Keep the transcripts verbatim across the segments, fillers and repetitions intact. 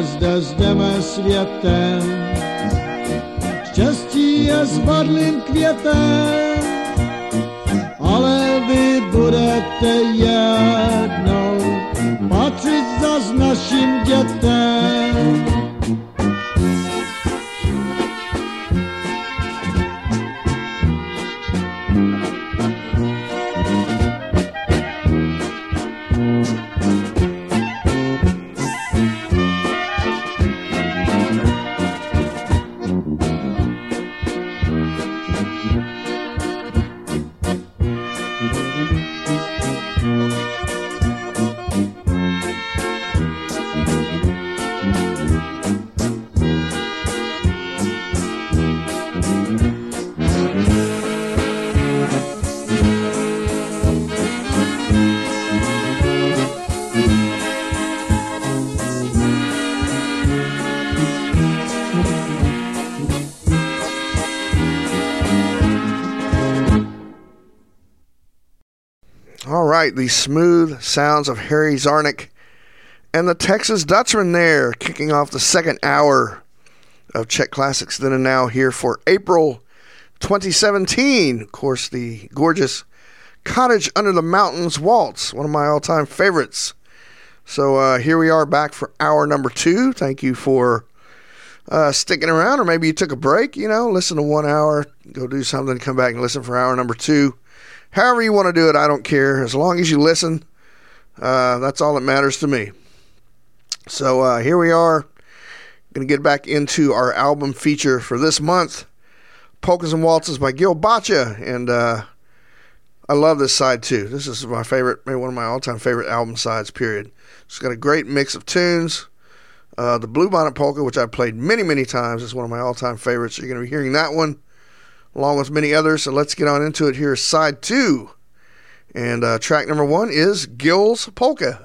hvězda jdeme světem, štěstí je spadlým květem, ale vy budete jednou patřit zas našim dětem. The smooth sounds of Harry Zarnik and the Texas Dutchman there, kicking off the second hour of Czech Classics Then and Now here for April twenty seventeen. Of course, the gorgeous Cottage Under the Mountains Waltz, one of my all-time favorites. So uh, here we are back for hour number two. Thank you for uh, sticking around, or maybe you took a break, you know, listen to one hour, go do something, come back and listen for hour number two. However you want to do it, I don't care. As long as you listen, uh, that's all that matters to me. So uh, here we are. Going to get back into our album feature for this month, Polkas and Waltzes by Gil Baccia. And uh, I love this side too. This is my favorite, maybe one of my all-time favorite album sides, period. It's got a great mix of tunes. Uh, the Bluebonnet Polka, which I've played many, many times, is one of my all-time favorites. So you're going to be hearing that one, along with many others. So let's get on into it. Here's side two. And uh, track number one is Gil's Polka.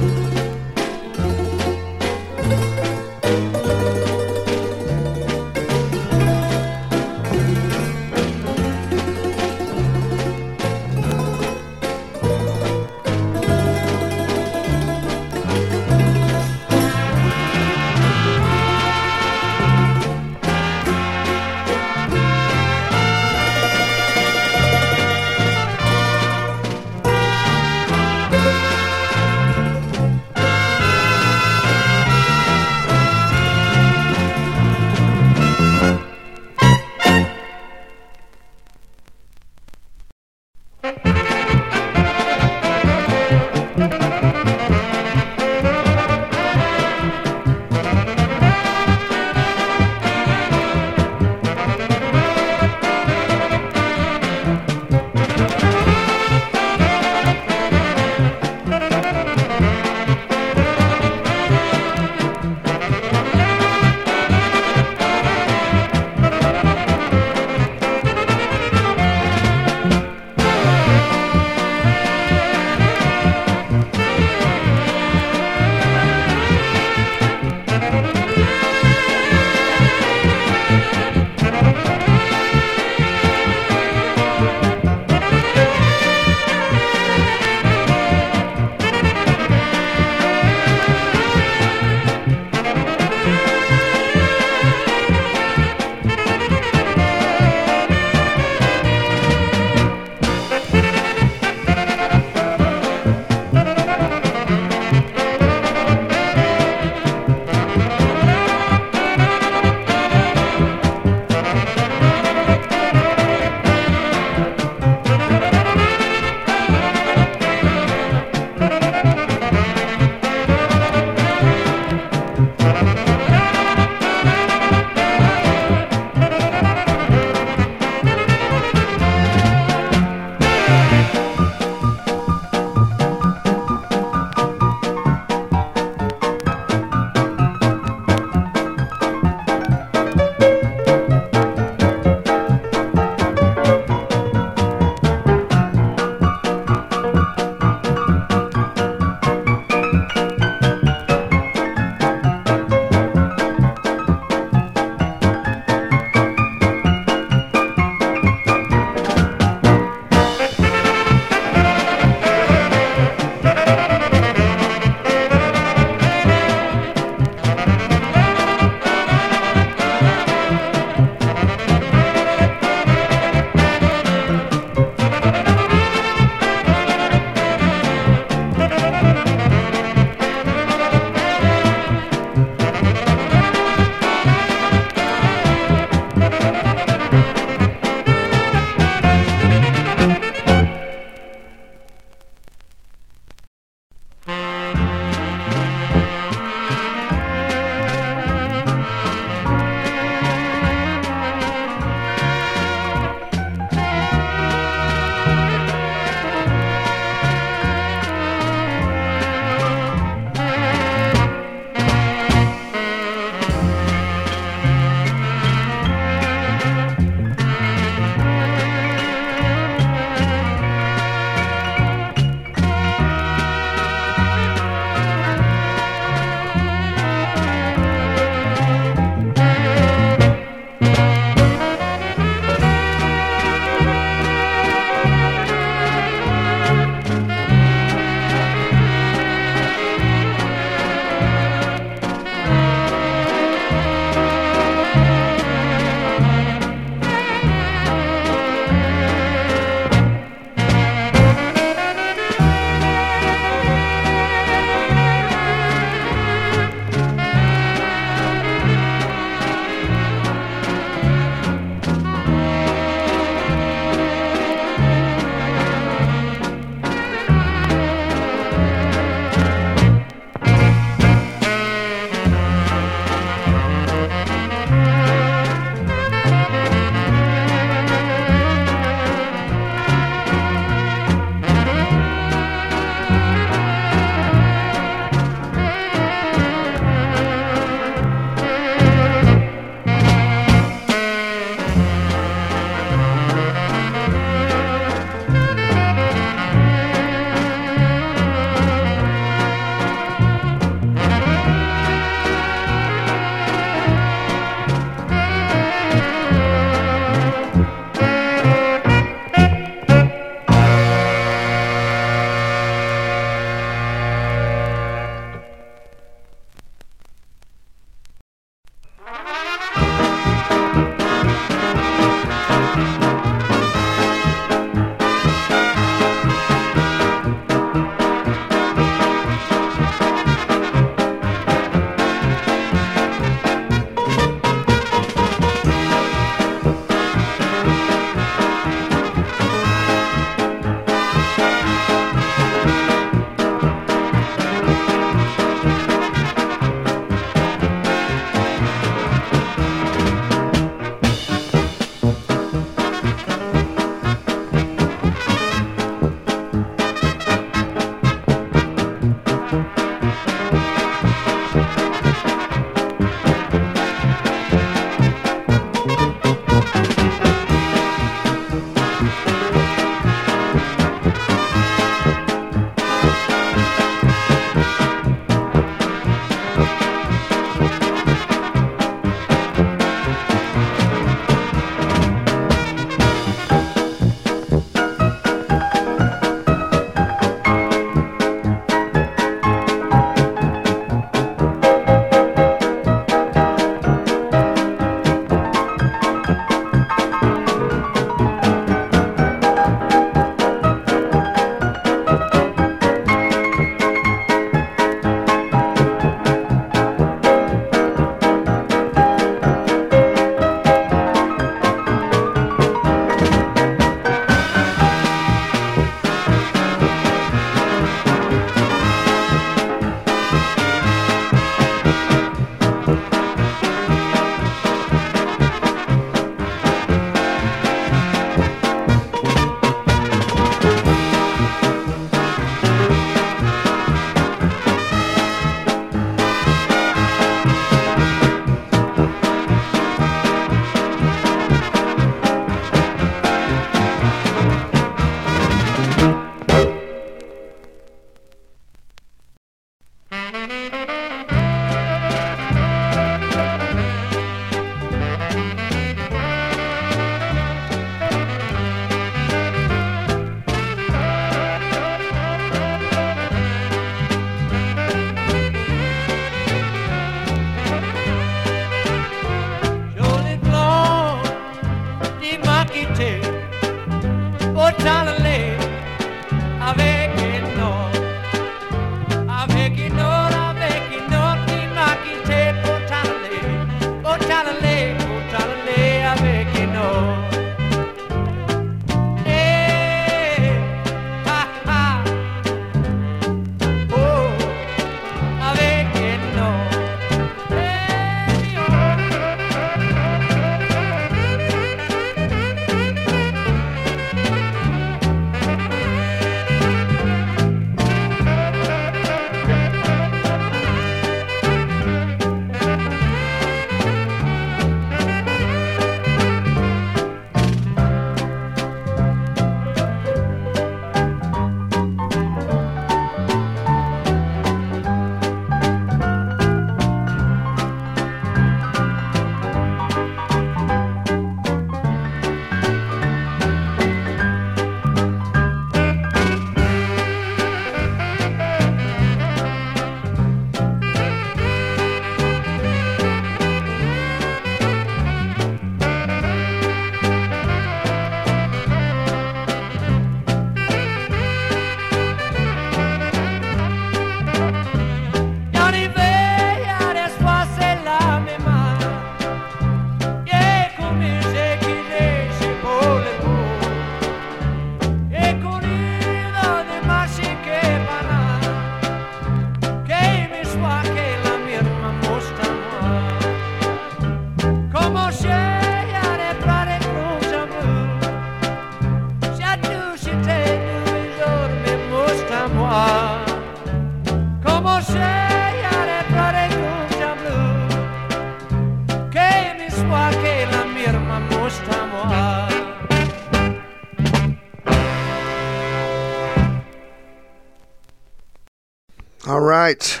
All right.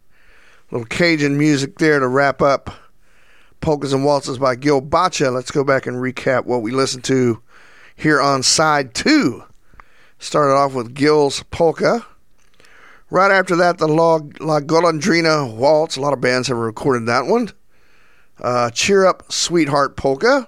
Little Cajun music there to wrap up Polkas and Waltzes by Gil Baccia. Let's go back and recap what we listened to here on side two. Started off with Gil's Polka. Right after that, the La, La Golondrina Waltz. A lot of bands have recorded that one. Uh, Cheer Up, Sweetheart Polka.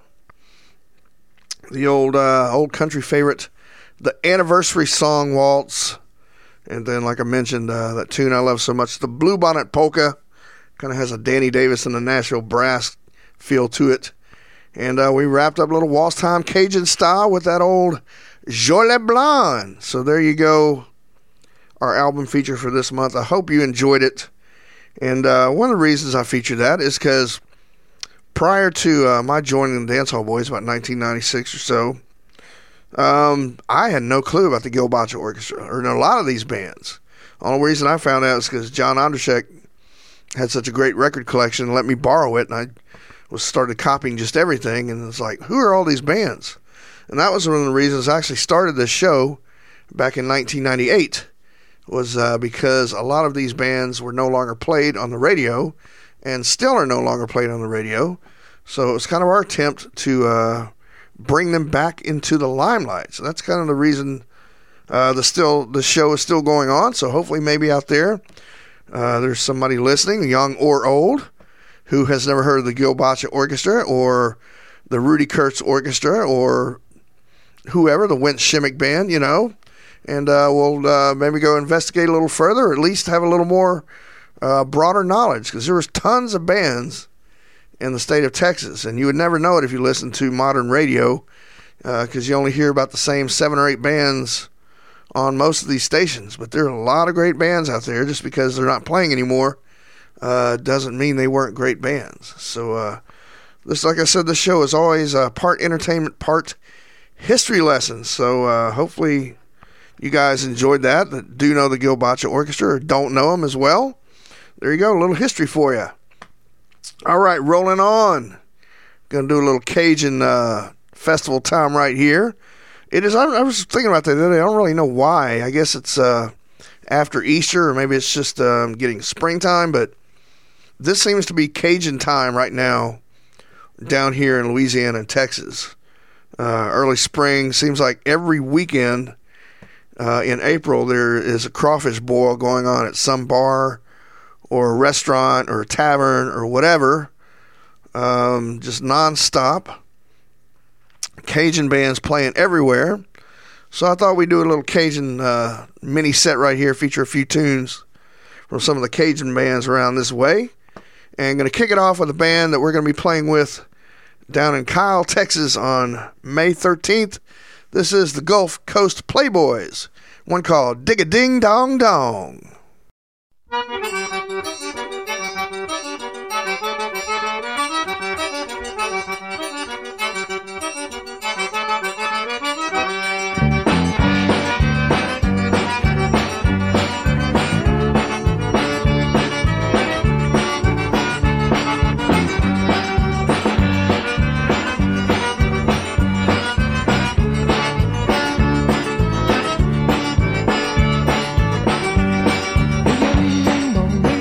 The old uh, old country favorite, the Anniversary Song Waltz. And then, like I mentioned, uh, that tune I love so much, the Bluebonnet Polka. Kind of has a Danny Davis and the Nashville Brass feel to it. And uh, we wrapped up a little waltz time Cajun style with that old Jolie Blanc. So there you go, our album feature for this month. I hope you enjoyed it. And uh, one of the reasons I featured that is because prior to uh, my joining the Dancehall Boys about nineteen ninety-six or so, um, I had no clue about the Gil Baccia Orchestra or a lot of these bands. The only reason I found out is because John Ondrzejczyk had such a great record collection and let me borrow it, and I was started copying just everything, and it's like, who are all these bands? And that was one of the reasons I actually started this show back in nineteen ninety-eight, was uh, because a lot of these bands were no longer played on the radio and still are no longer played on the radio. So it was kind of our attempt to uh, bring them back into the limelight. So that's kind of the reason uh, the still the show is still going on. So hopefully maybe out there uh, there's somebody listening, young or old, who has never heard of the Gil Baccia Orchestra or the Rudy Kurtz Orchestra or whoever, the Wentz Shimmick Band, you know. And uh, we'll uh, maybe go investigate a little further, or at least have a little more uh, broader knowledge, because there was tons of bands in the state of Texas, and you would never know it if you listened to modern radio, because uh, you only hear about the same seven or eight bands on most of these stations. But there are a lot of great bands out there. Just because they're not playing anymore uh, doesn't mean they weren't great bands. So uh, this, like I said, this show is always uh, part entertainment, part history lessons. So uh, hopefully you guys enjoyed that, that do know the Gil Baccia Orchestra or don't know them as well. There you go, a little history for you. All right, rolling on. Going to do a little Cajun uh, festival time right here. It is. I, I was thinking about that the other day. I don't really know why. I guess it's uh, after Easter, or maybe it's just um, getting springtime, but this seems to be Cajun time right now down here in Louisiana and Texas. Uh, early spring, seems like every weekend uh, in April there is a crawfish boil going on at some bar or a restaurant or a tavern or whatever, um, just nonstop. Cajun bands playing everywhere. So I thought we'd do a little Cajun uh, mini set right here, feature a few tunes from some of the Cajun bands around this way. And going to kick it off with a band that we're going to be playing with down in Kyle, Texas on May thirteenth. This is the Gulf Coast Playboys, one called Dig-a-Ding-Dong-Dong. Ding-a-ding-dong,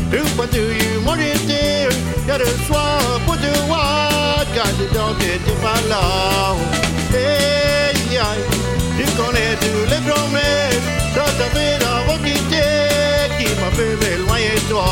Tout pas du monde était, y'a le soir pour te voir, car je donc t'étais pas là. Hey, aïe, tu connais tous les promesses, ça t'a fait d'avoir quitté, qui m'a fait m'éloigner de toi.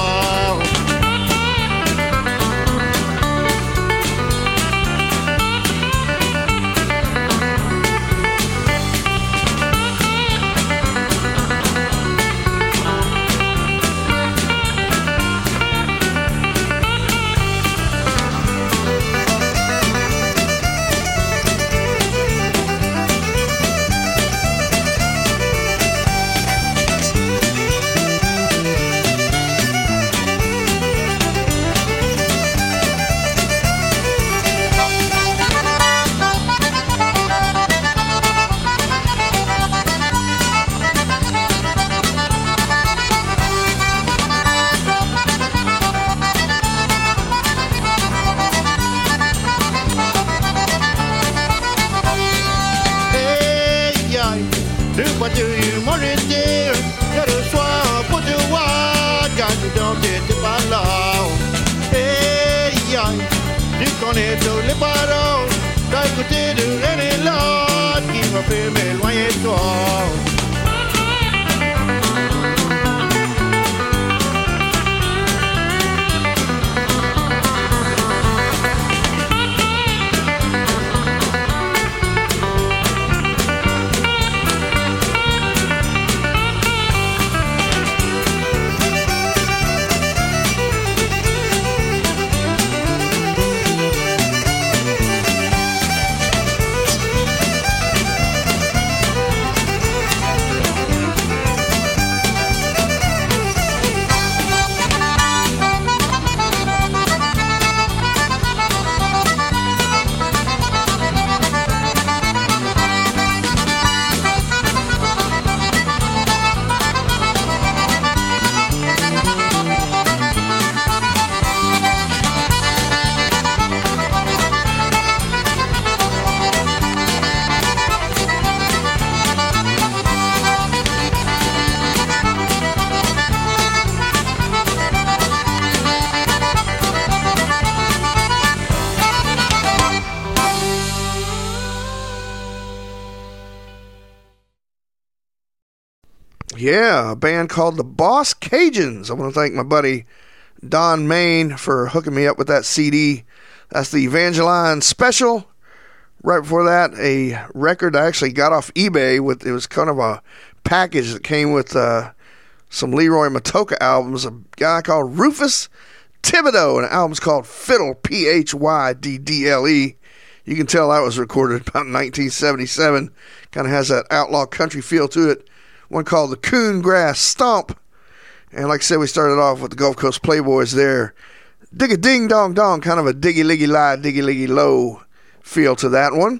Yeah, a band called the Boss Cajuns. I want to thank my buddy Don Main for hooking me up with that C D. That's the Evangeline Special. Right before that, a record I actually got off eBay. With it was kind of a package that came with uh, some Leroy Matoka albums. A guy called Rufus Thibodeau, and an album's called Fiddle, P H Y D D L E. You can tell that was recorded about nineteen seventy-seven. Kind of has that outlaw country feel to it. One called the Coon Grass Stomp. And like I said, we started off with the Gulf Coast Playboys there. Dig a ding dong dong, kind of a diggy liggy lie, diggy liggy low feel to that one.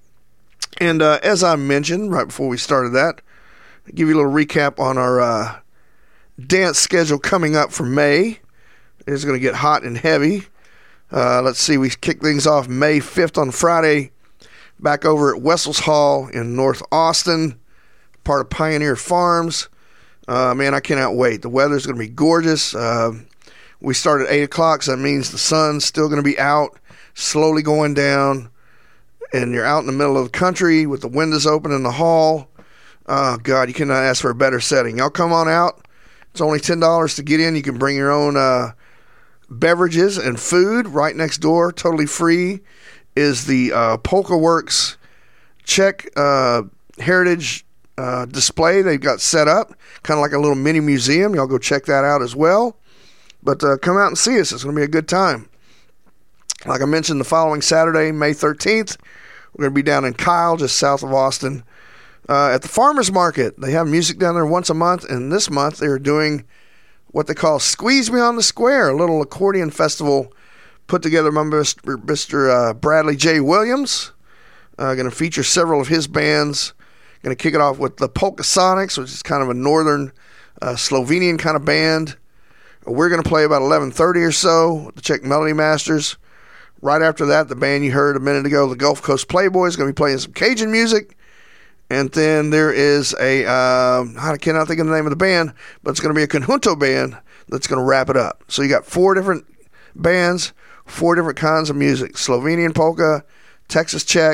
And uh, as I mentioned right before we started that, I'll give you a little recap on our uh, dance schedule coming up for May. It's going to get hot and heavy. Uh, let's see, we kick things off May fifth on Friday, back over at Wessels Hall in North Austin, part of Pioneer Farms. Uh, man, I cannot wait. The weather's going to be gorgeous. Uh, we start at eight o'clock, so that means the sun's still going to be out, slowly going down, and you're out in the middle of the country with the windows open in the hall. Oh, God, you cannot ask for a better setting. Y'all come on out. It's only ten dollars to get in. You can bring your own uh, beverages and food. Right next door, totally free, is the uh, Polka Works Czech uh, Heritage Uh, display they've got set up, kind of like a little mini museum. Y'all go check that out as well. But uh, come out and see us. It's going to be a good time. Like I mentioned, the following Saturday, May thirteenth, we're going to be down in Kyle, just south of Austin, uh, at the Farmers Market. They have music down there once a month, and this month they are doing what they call Squeeze Me on the Square, a little accordion festival put together by Mister Mister Uh, Bradley J. Williams. Uh, going to feature several of his bands. Going to kick it off with the Polka Sonics, which is kind of a northern uh, Slovenian kind of band. We're going to play about eleven thirty or so with the Czech Melody Masters. Right after that, the band you heard a minute ago, the Gulf Coast Playboys, is going to be playing some Cajun music. And then there is a, uh, I cannot think of the name of the band, but it's going to be a conjunto band that's going to wrap it up. So you got four different bands, four different kinds of music: Slovenian polka, Texas Czech,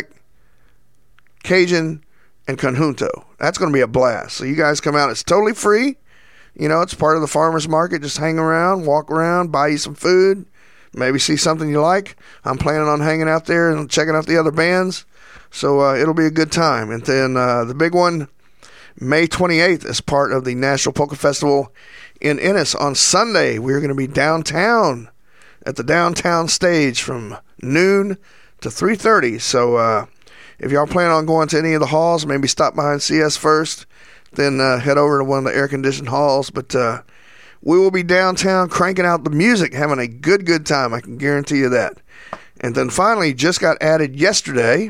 Cajun, and conjunto. That's going to be a blast. So you guys come out. It's totally free. You know, it's part of the farmer's market. Just hang around, walk around, buy you some food, maybe see something you like. I'm planning on hanging out there and checking out the other bands. So uh, it'll be a good time. And then uh, the big one, May twenty-eighth, is part of the National Polka Festival in Ennis. On Sunday, we're going to be downtown at the downtown stage from noon to three thirty. So uh, if y'all plan on going to any of the halls, maybe stop by and see us first, then uh, head over to one of the air-conditioned halls. But uh, we will be downtown cranking out the music, having a good, good time. I can guarantee you that. And then finally, just got added yesterday,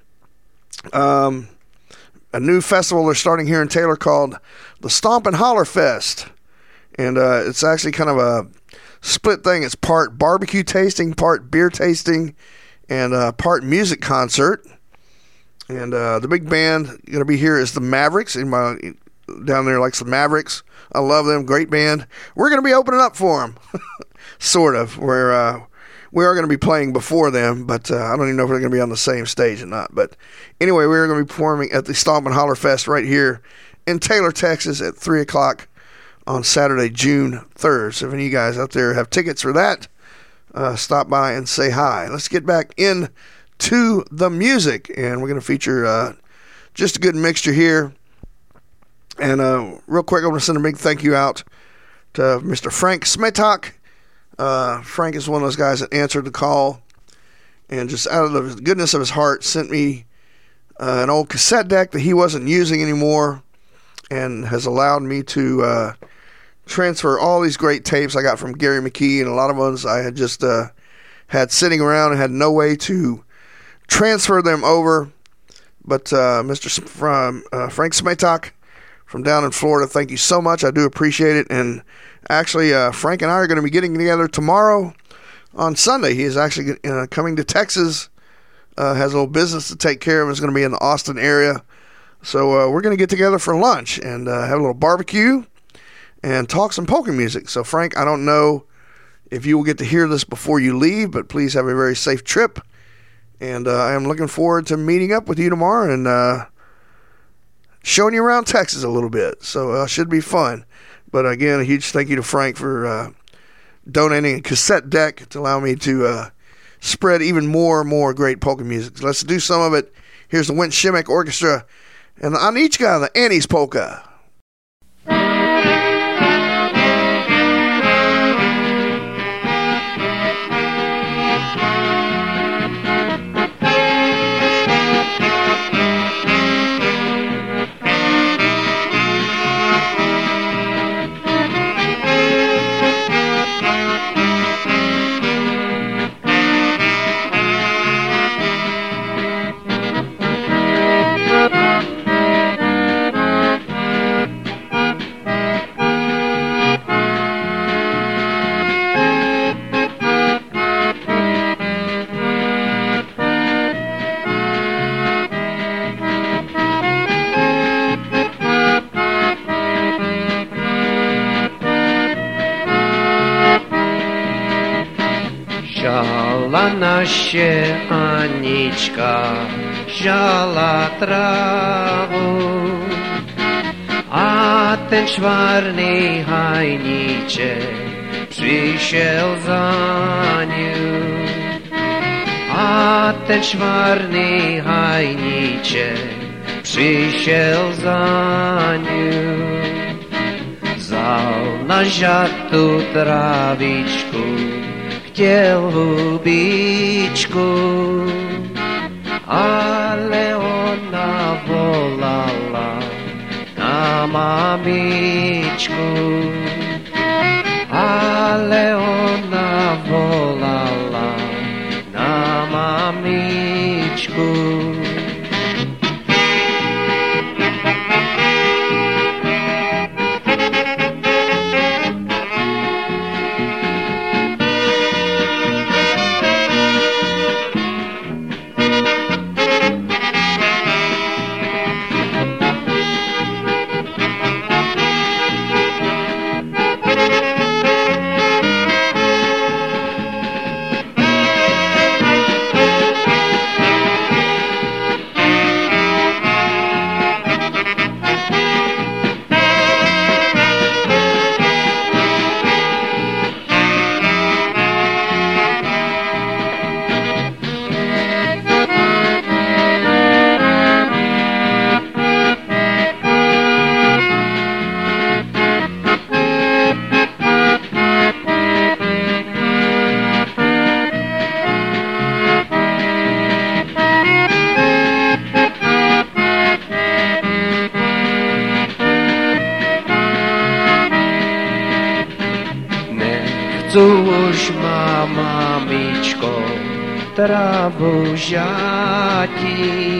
Um, a new festival they're starting here in Taylor called the Stomp and Holler Fest. And uh, it's actually kind of a split thing. It's part barbecue tasting, part beer tasting, and uh, part music concert. And uh, the big band going to be here is the Mavericks. Anybody down there likes the Mavericks? I love them. Great band. We're going to be opening up for them, sort of. We're uh, we are going to be playing before them, but uh, I don't even know if we're going to be on the same stage or not. But anyway, we're going to be performing at the Stomp and Holler Fest right here in Taylor, Texas at three o'clock on Saturday, June third. So if any of you guys out there have tickets for that, uh, stop by and say hi. Let's get back in to the music, and we're going to feature uh, just a good mixture here. And uh, real quick, I want to send a big thank you out to Mister Frank Smetak. Uh, Frank is one of those guys that answered the call and just out of the goodness of his heart sent me uh, an old cassette deck that he wasn't using anymore, and has allowed me to uh, transfer all these great tapes I got from Gary McKee, and a lot of ones I had just uh, had sitting around and had no way to transfer them over. But uh, Mister S- from uh, Frank Smetak from down in Florida, thank you so much. I do appreciate it. And actually, uh, Frank and I are going to be getting together tomorrow on Sunday. He is actually uh, coming to Texas, uh, has a little business to take care of. Is going to be in the Austin area. So uh, we're going to get together for lunch and uh, have a little barbecue and talk some polka music. So, Frank, I don't know if you will get to hear this before you leave, but please have a very safe trip. And uh, I am looking forward to meeting up with you tomorrow and uh, showing you around Texas a little bit. So it uh, should be fun. But again, a huge thank you to Frank for uh, donating a cassette deck to allow me to uh, spread even more and more great polka music. So let's do some of it. Here's the Went Shimek Orchestra and the Anichka, the Annie's Polka. Naše Anička žala trávu a ten čvarný hajníček přišel za ňu. A ten čvarný hajníček přišel za ňu. Vzal na žatu trávičku, chtěl hubičku, ale ona volala na mamičku, ale ona volala na mamičku. Cóż ma mamičko travu žati,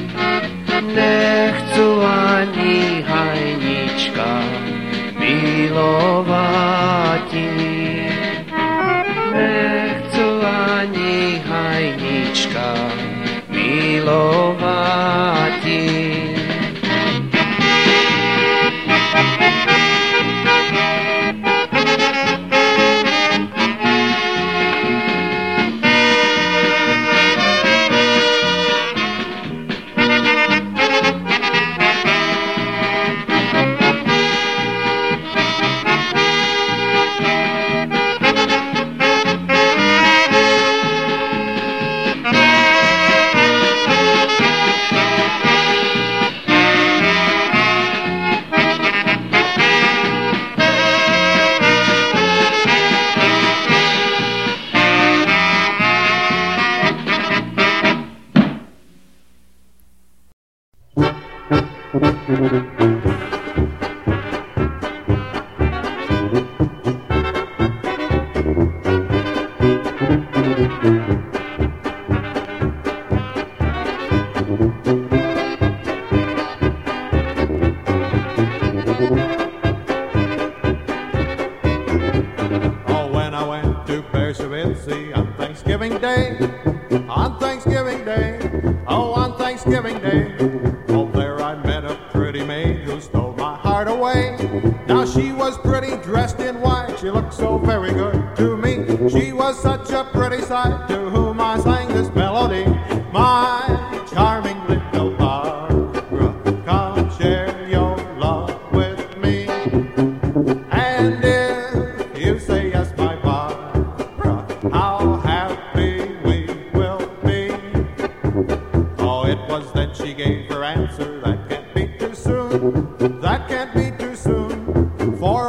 nechcú ani hajnička milovati. Nechcú ani hajnička milovati.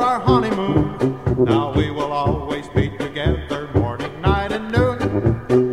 Now we will always be together morning, night, and noon.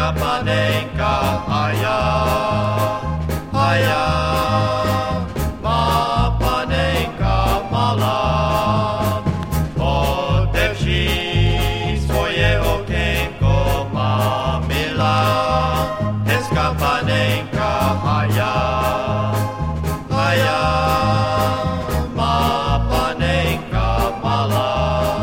panenka, haya, haya, ma panenka mala, otevši svoje okienko mamila, hezká panenka, haya, haya, ma panenka mala.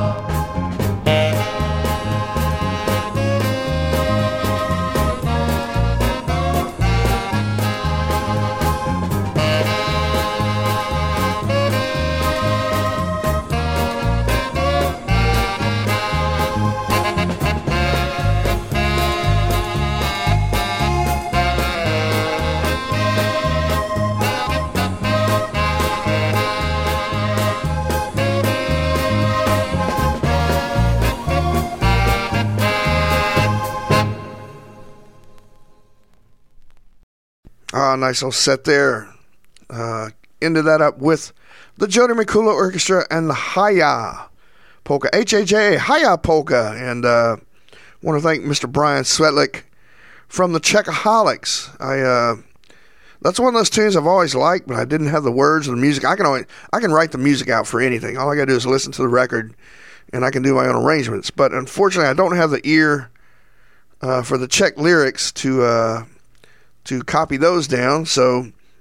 Ah, nice little set there. Uh, ended that up with the Jody Mikula Orchestra and the Haya Polka, H H A, Haya Polka. And uh, want to thank Mister Brian Svetlik from the Czechaholics. I uh, that's one of those tunes I've always liked, but I didn't have the words or the music. I can only, I can write the music out for anything. All I got to do is listen to the record, and I can do my own arrangements. But unfortunately, I don't have the ear uh, for the Czech lyrics to uh, to copy those down. So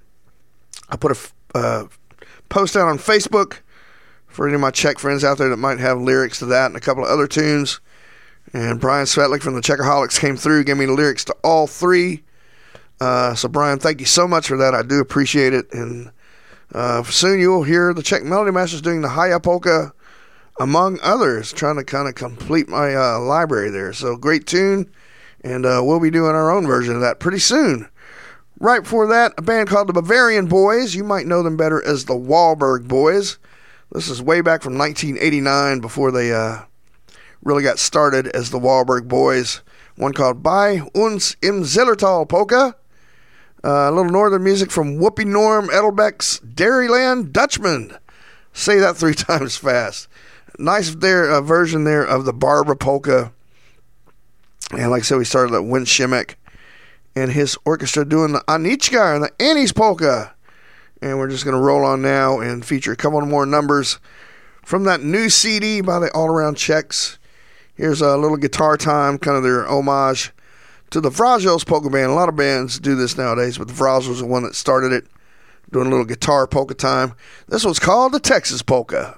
I put a uh, post out on Facebook for any of my Czech friends out there that might have lyrics to that and a couple of other tunes. And Brian Svetlik from the Czechaholics came through, gave me the lyrics to all three. Uh, so, Brian, thank you so much for that. I do appreciate it. And uh, soon you will hear the Czech Melody Masters doing the Haya Polka, among others, trying to kind of complete my uh, library there. So, great tune. And uh, we'll be doing our own version of that pretty soon. Right before that, a band called the Bavarian Boys. You might know them better as the Wahlberg Boys. This is way back from nineteen eighty-nine, before they uh, really got started as the Wahlberg Boys. One called Bei uns im Zillertal Polka. Uh, a little northern music from Whoopi Norm Edelbeck's Dairyland Dutchman. Say that three times fast. Nice there uh, version there of the Barbara Polka. And like I said, we started with Win Shimek and his orchestra doing the Anichka and the Annie's Polka. And we're just going to roll on now and feature a couple more numbers from that new C D by the All Around Czechs. Here's a little guitar time, kind of their homage to the Vrazos Polka Band. A lot of bands do this nowadays, but the Vrazos was the one that started it, doing a little guitar polka time. This one's called the Texas Polka.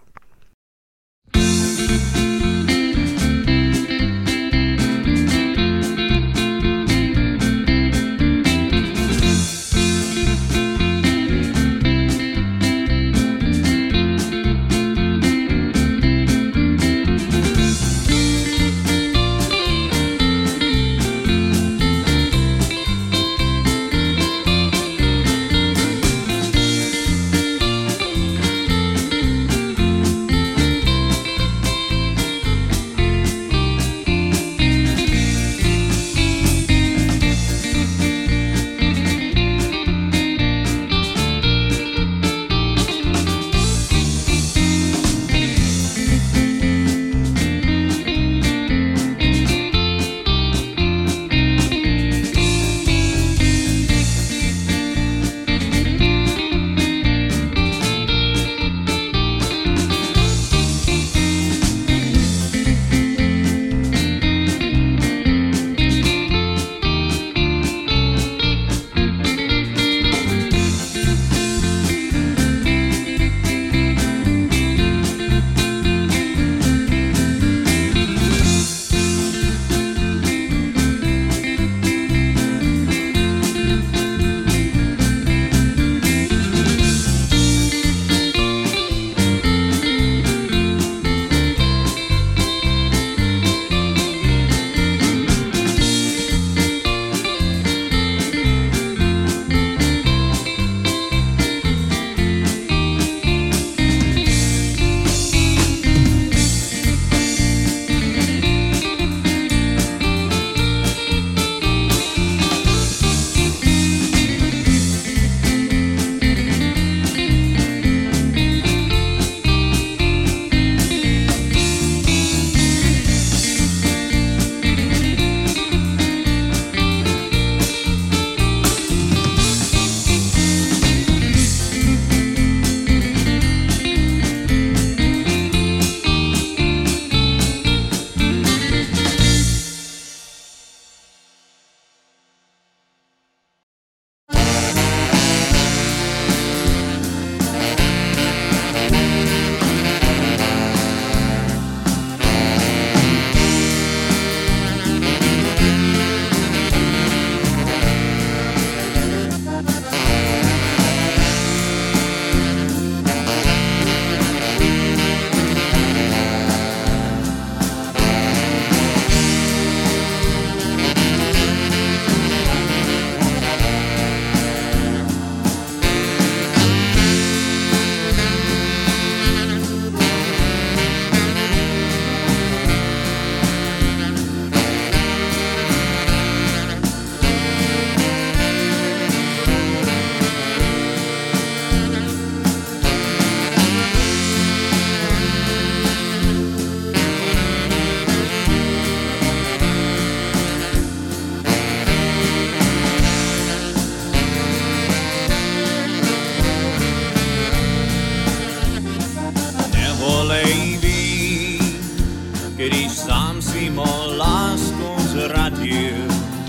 sám si mou lásku zradil.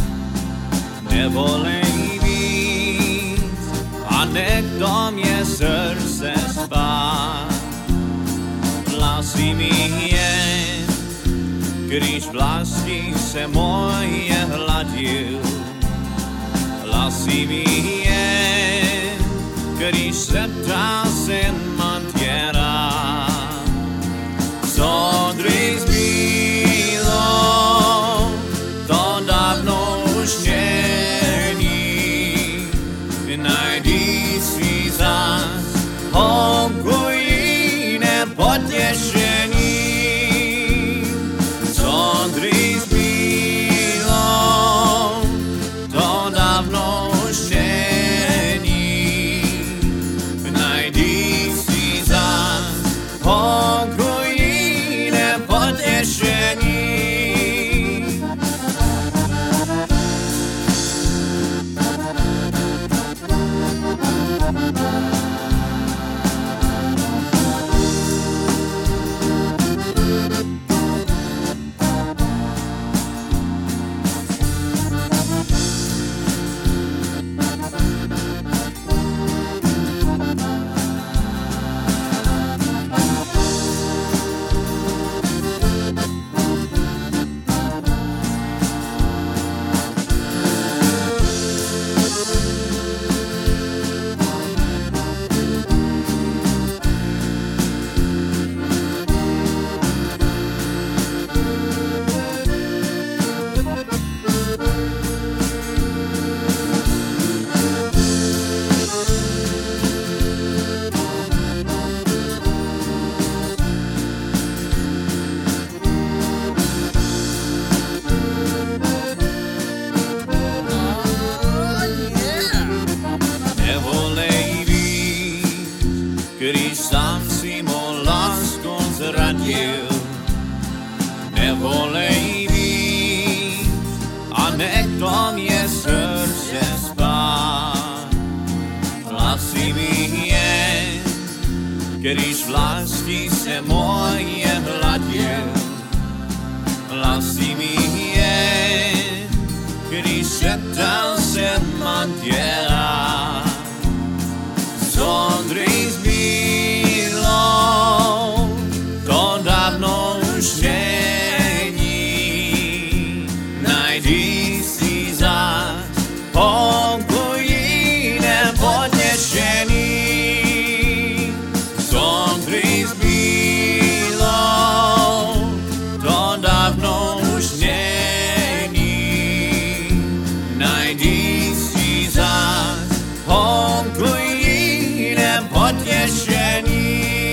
Nevolej víc a nekdo mě srdce spát. Lásky mi jen, když vlasti se moje hladil. Lásky mi jen, když se ptal jsem man tě rád. Co dřív zbylo, to dávno už není. Najdi si zas holku jiné potěšení. Co dřív zbylo, to dávno už není. Najdi si zas holku jiné potěšení. Nevolej víc, když sám si mou lásku zradil. Nevolej víc a nekdo mě srdce spát. Lásky mi jen, když vlasti se moje hladil. Lásky mi jen, když se ptal jsem man tě rád. Co dřív zbylo, to dávno už není. Najdi si zas holku jiné potěšení. Co dřív zbylo, to dávno už není. Najdi si zas holku jiné potěšení.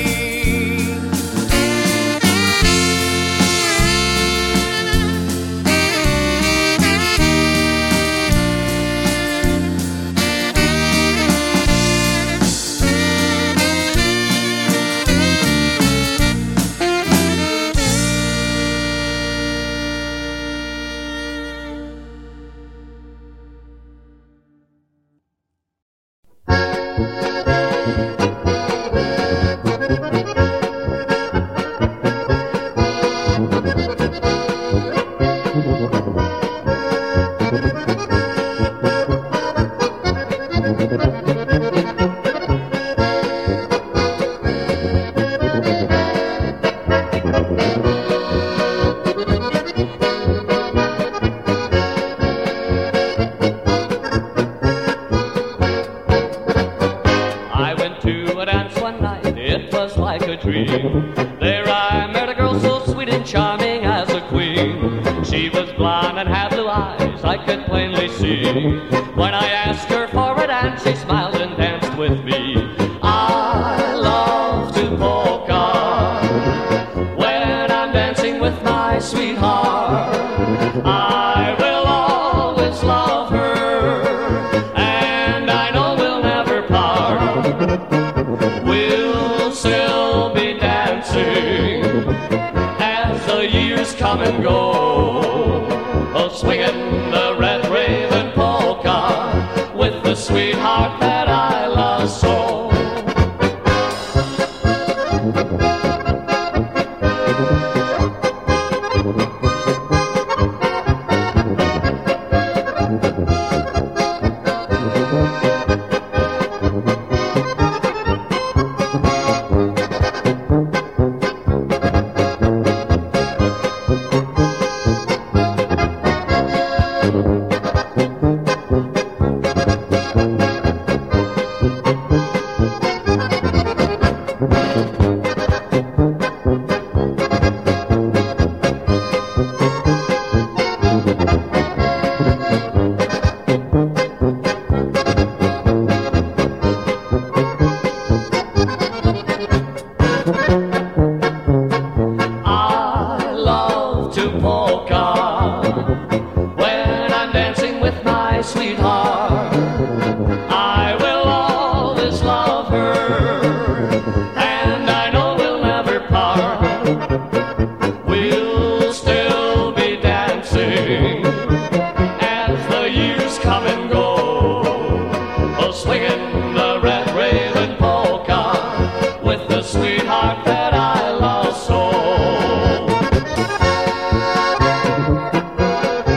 I went to a dance one night, it was like a dream. There I met a girl so sweet and charming as a queen. She was blonde and had blue eyes, I could plainly see. When I asked her for a dance, she smiled and danced with me. I love to polka when I'm dancing with my sweetheart. I will always love her, and I know we'll never part. We'll still be dancing as the years come and go, oh, swinging the red raven polka with the sweetheart that I love so. Thank you. to polka. When I'm dancing with my sweetheart, I will always love her, and I know we'll never part. We'll still be dancing as the years come and go, oh, swinging the Red Raven polka with the sweetheart that I love so.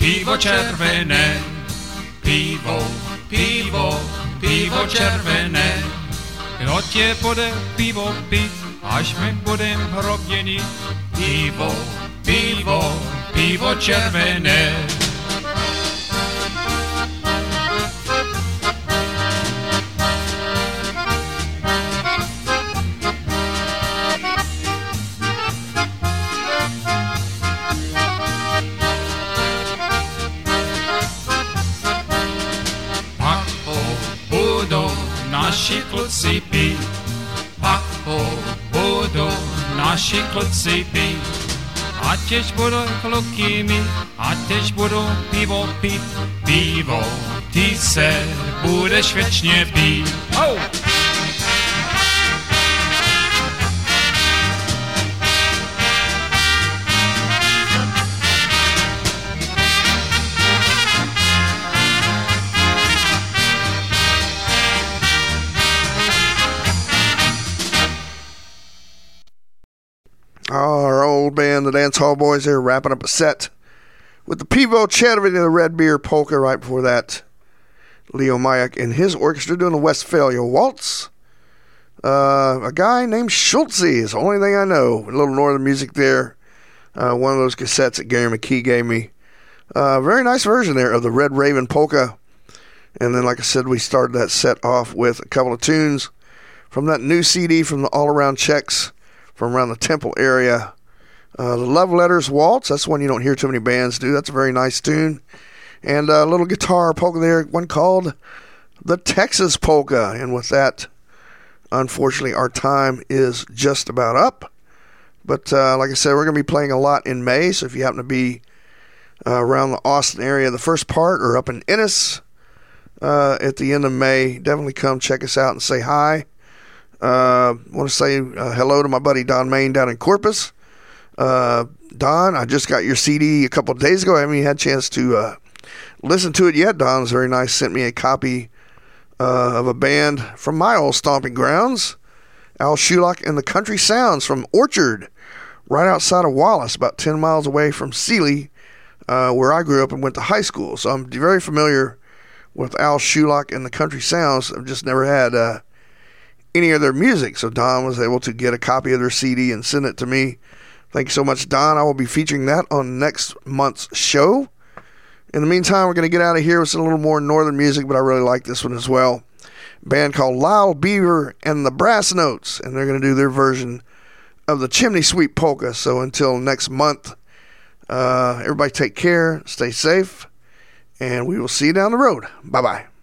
pivo červené, pivo, pivo, pivo červené. Kdo tě bude pivo pít, až my budem hroběni, pivo, pivo, pivo červené. Naši kluci pít, pak ho budou naši kluci pít. A těž budou kluky mít, a těž budou pivo pít. Pivo, ty se budeš věčně pít. Oh! Our old band, the Dance Hall Boys, there wrapping up a set with the Pivo Červené, the Red Beer Polka. Right before that, Leo Mayak and his orchestra doing the Westphalia Waltz. Uh, a guy named Schultze is the only thing I know. A little northern music there. Uh, one of those cassettes that Gary McKee gave me. Uh, very nice version there of the Red Raven Polka. And then, like I said, we started that set off with a couple of tunes from that new C D from the All Around Czechs from around the Temple area. Uh, the Love Letters Waltz, that's one you don't hear too many bands do. That's a very nice tune. And a little guitar polka there, one called the Texas Polka. And with that, unfortunately, our time is just about up. But uh, like I said, we're going to be playing a lot in May, so if you happen to be uh, around the Austin area, the first part, or up in Ennis uh, at the end of May, definitely come check us out and say hi. I uh, want to say uh, hello to my buddy Don Main down in Corpus. Uh, Don, I just got your C D a couple of days ago. I haven't even had a chance to uh, listen to it yet. Don was very nice. Sent me a copy uh, of a band from my old stomping grounds, Al Shulock and the Country Sounds from Orchard, right outside of Wallace, about ten miles away from Sealy, uh, where I grew up and went to high school. So I'm very familiar with Al Shulock and the Country Sounds. I've just never had uh, any of their music, so Don was able to get a copy of their C D and send it to me. Thank you so much, Don. I will be featuring that on next month's show. In the meantime, we're going to get out of here with some a little more northern music, but I really like this one as well. A band called Lyle Beaver and the Brass Notes, and they're going to do their version of the Chimney Sweep Polka. So until next month, uh, everybody take care, stay safe, and we will see you down the road. Bye-bye.